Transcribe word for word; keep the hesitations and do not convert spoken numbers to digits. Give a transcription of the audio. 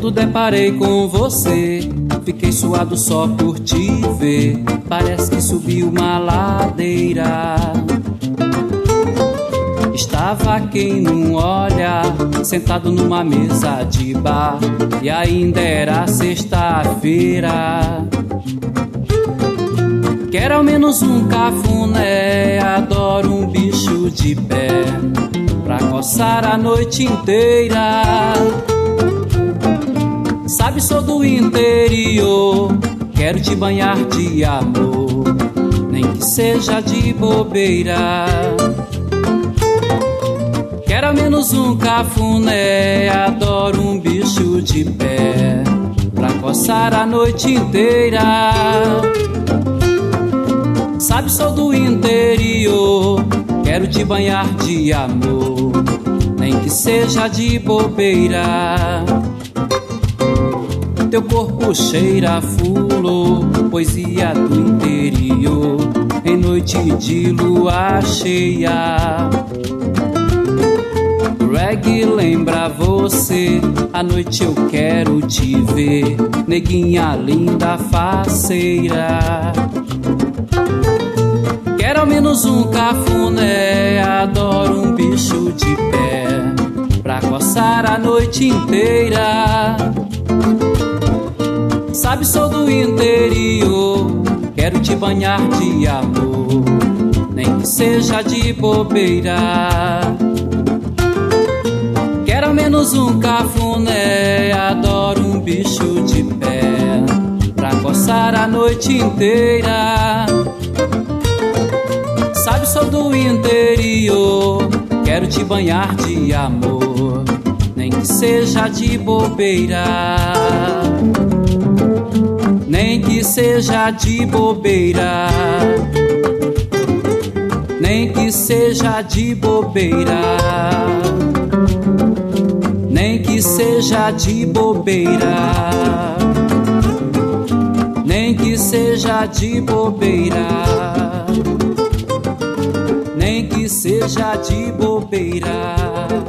Quando deparei com você, fiquei suado só por te ver. Parece que subi uma ladeira. Estava quem não olha, sentado numa mesa de bar, e ainda era sexta-feira. Quero ao menos um cafuné, adoro um bicho de pé, pra coçar a noite inteira. Sabe, sou do interior, quero te banhar de amor, nem que seja de bobeira. Quero ao menos um cafuné, adoro um bicho de pé, pra coçar a noite inteira. Sabe, sou do interior, quero te banhar de amor, nem que seja de bobeira. Teu corpo cheira a fulo, poesia do interior, em noite de lua cheia. Reggae lembra você, à noite eu quero te ver, neguinha linda faceira. Quero ao menos um cafuné, adoro um bicho de pé, pra coçar a noite inteira. Sabe, sou do interior, quero te banhar de amor, nem que seja de bobeira. Quero ao menos um cafuné, adoro um bicho de pé, pra coçar a noite inteira. Sabe, sou do interior, quero te banhar de amor, nem que seja de bobeira. Nem que seja de bobeira, nem que seja de bobeira, nem que seja de bobeira, nem que seja de bobeira, nem que seja de bobeira.